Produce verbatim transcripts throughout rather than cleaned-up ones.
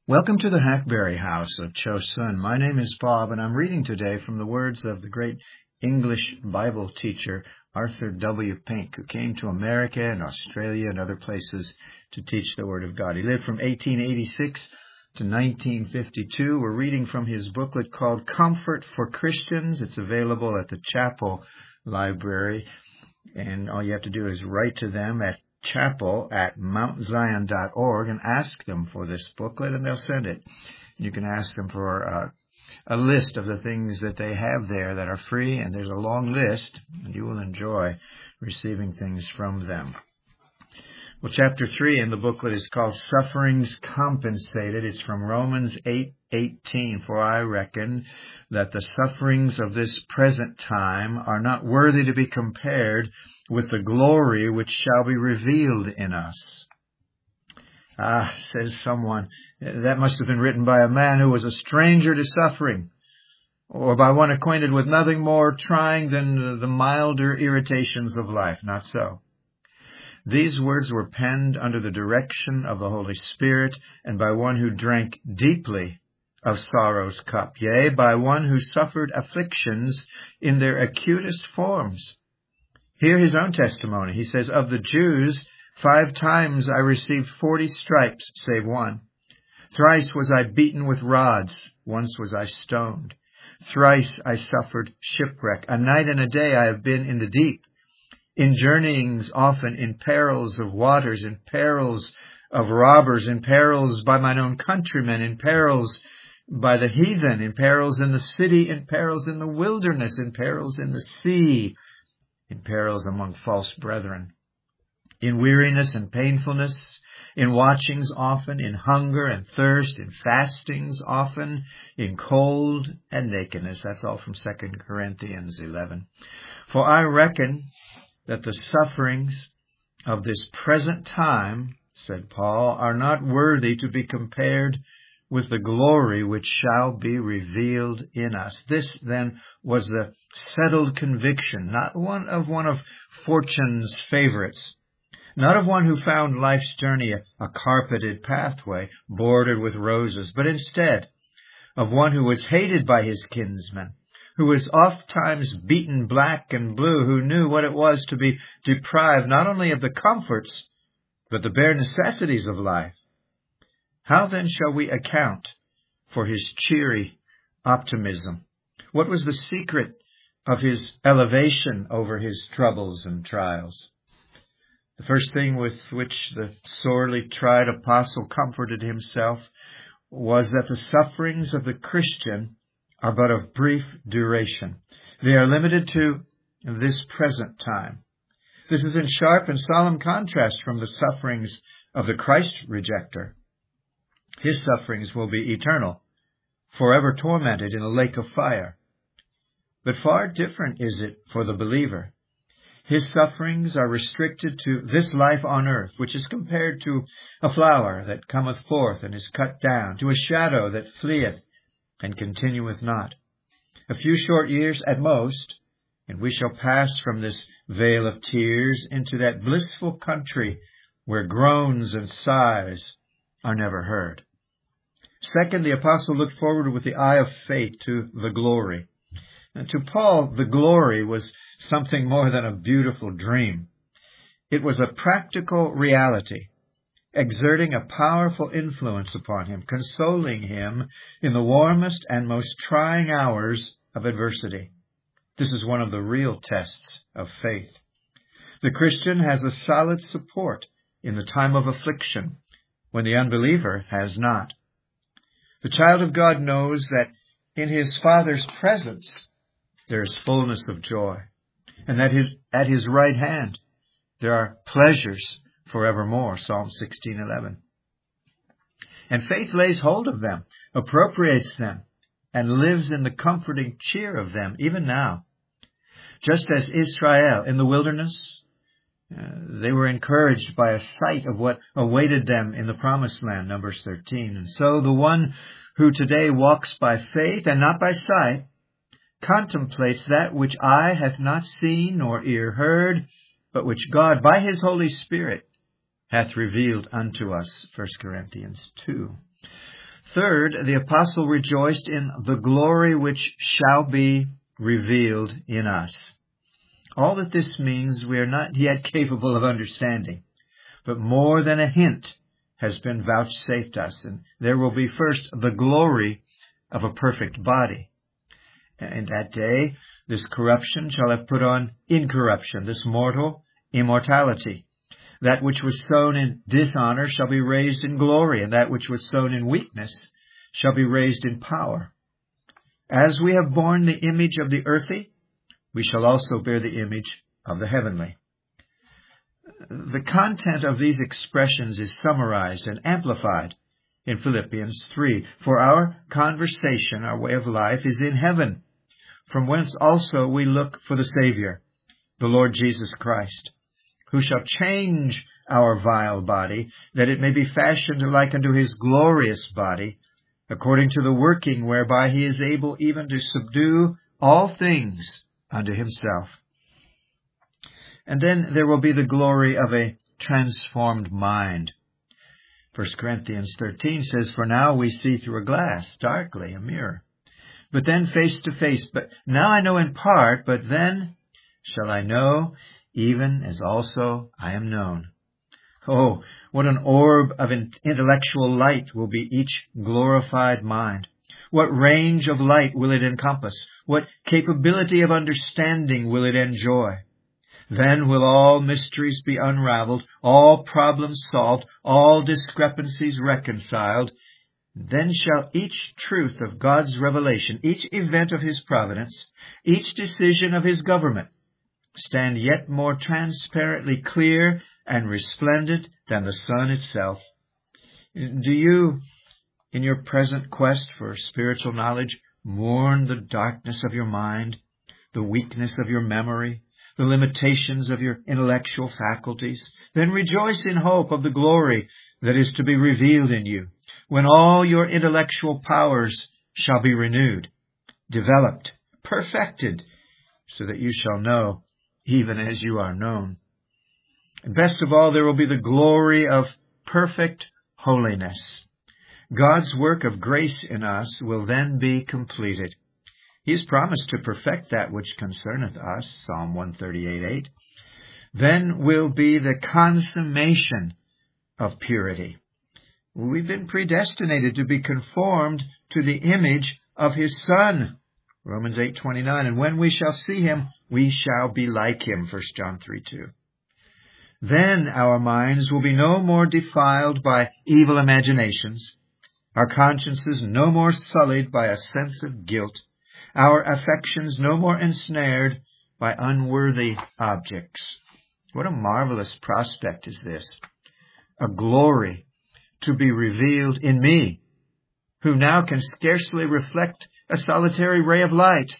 Welcome to the Hackberry House of Chosun. My name is Bob, and I'm reading today from the words of the great English Bible teacher Arthur W. Pink, who came to America and Australia and other places to teach the Word of God. He lived from eighteen eighty-six to nineteen fifty-two. We're reading from his booklet called Comfort for Christians. It's available at the Chapel Library, and all you have to do is write to them at chapel at mount zion dot org and ask them for this booklet, and they'll send it. You can ask them for uh, a list of the things that they have there that are free, and there's a long list, and you will enjoy receiving things from them. Well, chapter three in the booklet is called Sufferings Compensated. It's from Romans eight eighteen. For I reckon that the sufferings of this present time are not worthy to be compared with the glory which shall be revealed in us. Ah, says someone, that must have been written by a man who was a stranger to suffering, or by one acquainted with nothing more trying than the milder irritations of life. Not so. These words were penned under the direction of the Holy Spirit, and by one who drank deeply of sorrow's cup, yea, by one who suffered afflictions in their acutest forms. Hear his own testimony. He says, of the Jews, five times I received forty stripes, save one. Thrice was I beaten with rods. Once was I stoned. Thrice I suffered shipwreck. A night and a day I have been in the deep. In journeyings often, in perils of waters, in perils of robbers, in perils by mine own countrymen, in perils by the heathen, in perils in the city, in perils in the wilderness, in perils in the sea, in perils among false brethren, in weariness and painfulness, in watchings often, in hunger and thirst, in fastings often, in cold and nakedness. That's all from Second Corinthians eleven. For I reckon that the sufferings of this present time, said Paul, are not worthy to be compared with the glory which shall be revealed in us. This, then, was the settled conviction, not one of one of fortune's favorites, not of one who found life's journey a, a carpeted pathway bordered with roses, but instead of one who was hated by his kinsmen, who was oft times beaten black and blue, who knew what it was to be deprived not only of the comforts, but the bare necessities of life. How then shall we account for his cheery optimism? What was the secret of his elevation over his troubles and trials? The first thing with which the sorely tried apostle comforted himself was that the sufferings of the Christian are but of brief duration. They are limited to this present time. This is in sharp and solemn contrast from the sufferings of the Christ rejecter. His sufferings will be eternal, forever tormented in a lake of fire. But far different is it for the believer. His sufferings are restricted to this life on earth, which is compared to a flower that cometh forth and is cut down, to a shadow that fleeth and continueth not. A few short years at most, and we shall pass from this vale of tears into that blissful country where groans and sighs are never heard. Second, the apostle looked forward with the eye of faith to the glory. And to Paul, the glory was something more than a beautiful dream. It was a practical reality, exerting a powerful influence upon him, consoling him in the warmest and most trying hours of adversity. This is one of the real tests of faith. The Christian has a solid support in the time of affliction, when the unbeliever has not. The child of God knows that in his Father's presence there is fullness of joy, and that his, at his right hand there are pleasures forevermore, Psalm sixteen eleven. And faith lays hold of them, appropriates them, and lives in the comforting cheer of them, even now. Just as Israel in the wilderness, uh, they were encouraged by a sight of what awaited them in the promised land, Numbers thirteen. And so the one who today walks by faith and not by sight contemplates that which eye hath not seen nor ear heard, but which God by his Holy Spirit hath revealed unto us, First Corinthians two. Third, the apostle rejoiced in the glory which shall be revealed in us. All that this means we are not yet capable of understanding, but more than a hint has been vouchsafed us, and there will be first the glory of a perfect body. In that day, this corruption shall have put on incorruption, this mortal immortality. That which was sown in dishonor shall be raised in glory, and that which was sown in weakness shall be raised in power. As we have borne the image of the earthy, we shall also bear the image of the heavenly. The content of these expressions is summarized and amplified in Philippians three. For our conversation, our way of life, is in heaven, from whence also we look for the Savior, the Lord Jesus Christ, who shall change our vile body, that it may be fashioned like unto his glorious body, according to the working whereby he is able even to subdue all things unto himself. And then there will be the glory of a transformed mind. First Corinthians thirteen says, For now we see through a glass, darkly, a mirror, but then face to face. But now I know in part, but then shall I know, even as also I am known. Oh, what an orb of intellectual light will be each glorified mind. What range of light will it encompass? What capability of understanding will it enjoy? Then will all mysteries be unraveled, all problems solved, all discrepancies reconciled. Then shall each truth of God's revelation, each event of his providence, each decision of his government, stand yet more transparently clear and resplendent than the sun itself. Do you, in your present quest for spiritual knowledge, mourn the darkness of your mind, the weakness of your memory, the limitations of your intellectual faculties? Then rejoice in hope of the glory that is to be revealed in you, when all your intellectual powers shall be renewed, developed, perfected, so that you shall know even as you are known. And best of all, there will be the glory of perfect holiness. God's work of grace in us will then be completed. He has promised to perfect that which concerneth us, Psalm one thirty-eight eight. Then will be the consummation of purity. We've been predestinated to be conformed to the image of his Son, Romans eight twenty-nine. And when we shall see him, we shall be like him, First John three two. Then our minds will be no more defiled by evil imaginations, our consciences no more sullied by a sense of guilt, our affections no more ensnared by unworthy objects. What a marvelous prospect is this! A glory to be revealed in me, who now can scarcely reflect a solitary ray of light.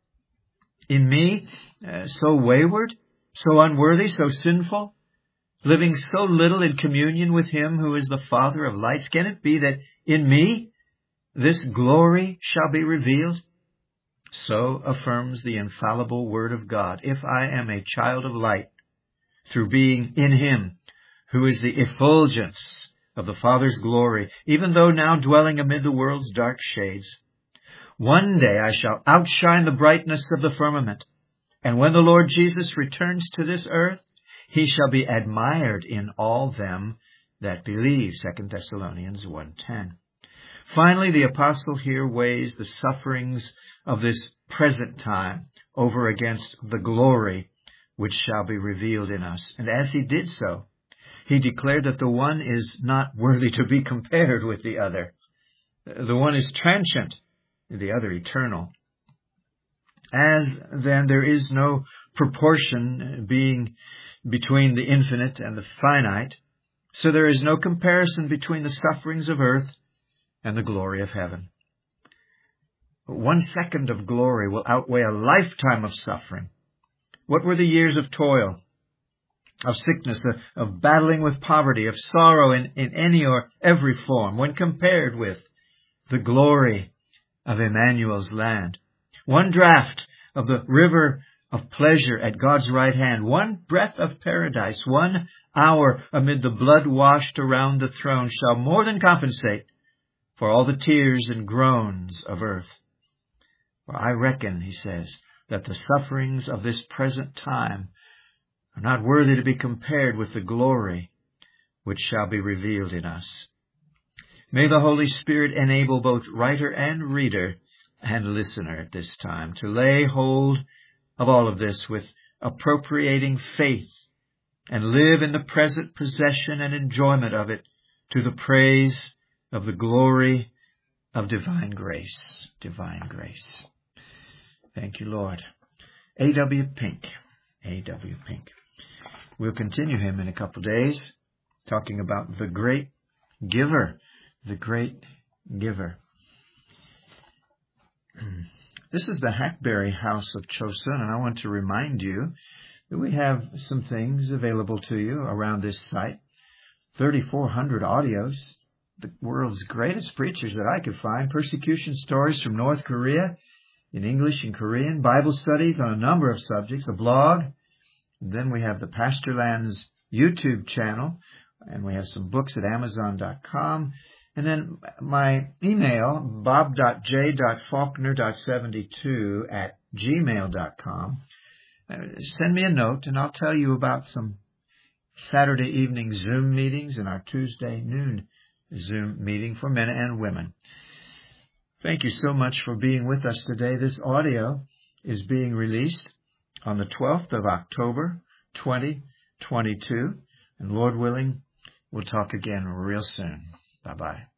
In me, uh, so wayward, so unworthy, so sinful, living so little in communion with him who is the Father of lights, can it be that in me this glory shall be revealed? So affirms the infallible Word of God. If I am a child of light, through being in him, who is the effulgence of the Father's glory, even though now dwelling amid the world's dark shades, one day I shall outshine the brightness of the firmament, and when the Lord Jesus returns to this earth, he shall be admired in all them that believe, Second Thessalonians one ten. Finally, the apostle here weighs the sufferings of this present time over against the glory which shall be revealed in us. And as he did so, he declared that the one is not worthy to be compared with the other. The one is transient, the other eternal. As then there is no proportion being between the infinite and the finite, so there is no comparison between the sufferings of earth and the glory of heaven. One second of glory will outweigh a lifetime of suffering. What were the years of toil, of sickness, of, of battling with poverty, of sorrow in, in any or every form, when compared with the glory of Emmanuel's land? One draught of the river of pleasure at God's right hand, one breath of paradise, one hour amid the blood washed around the throne shall more than compensate for all the tears and groans of earth. For I reckon, he says, that the sufferings of this present time are not worthy to be compared with the glory which shall be revealed in us. May the Holy Spirit enable both writer and reader and listener at this time to lay hold of all of this with appropriating faith and live in the present possession and enjoyment of it to the praise of the glory of divine grace. Divine grace. Thank you, Lord. A W Pink. A W Pink. We'll continue him in a couple days, talking about the great giver. The great giver. This is the Hackberry House of Chosun, and I want to remind you that we have some things available to you around this site. thirty-four hundred audios, the world's greatest preachers that I could find, persecution stories from North Korea in English and Korean, Bible studies on a number of subjects, a blog. And then we have the Pastorland's YouTube channel, and we have some books at amazon dot com. And then my email, bob dot j dot faulkner dot seventy-two at gmail dot com. Send me a note, and I'll tell you about some Saturday evening Zoom meetings and our Tuesday noon Zoom meeting for men and women. Thank you so much for being with us today. This audio is being released on the twelfth of October, twenty twenty-two. And Lord willing, we'll talk again real soon. Bye-bye.